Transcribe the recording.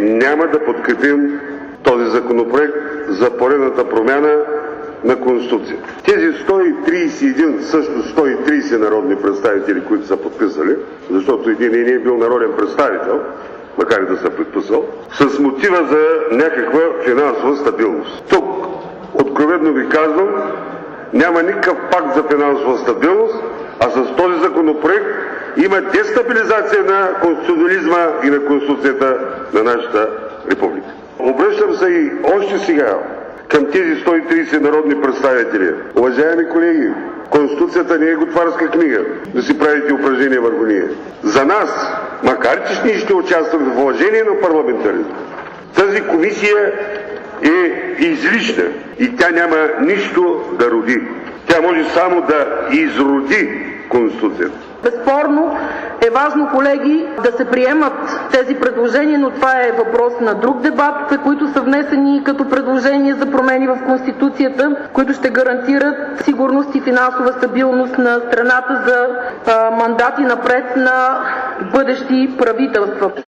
няма да подкрепим този законопроект за поредната промяна на Конституцията. Тези 131, също 130 народни представители, които са подписали, защото един не е бил народен представител, макар и да се подписал, с мотива за някаква финансова стабилност. Тук, откровено ви казвам, няма никакъв пакт за финансова стабилност, а с този законопроект има дестабилизация на конституционализма и на Конституцията на нашата република. Обръщам се и още сега към тези 130 народни представители. Уважаеми колеги, Конституцията не е готварска книга, да си правите упражнения върху нея. За нас, макар че ние ще участваме в уважение на парламентаризма, тази комисия е излишна и тя няма нищо да роди. Тя може само да изроди Конституцията. Безспорно е важно, колеги, да се приемат тези предложения, но това е въпрос на друг дебат, които са внесени като предложения за промени в Конституцията, които ще гарантират сигурност и финансова стабилност на страната за мандати напред на бъдещи правителства.